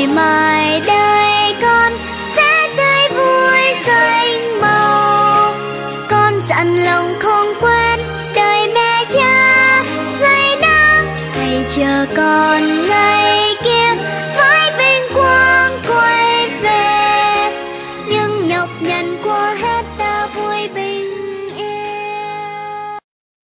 ngày mai đời con sẽ tươi vui xanh màu. Con dặn lòng không quên đời mẹ cha dạy nắng, hãy chờ con ngây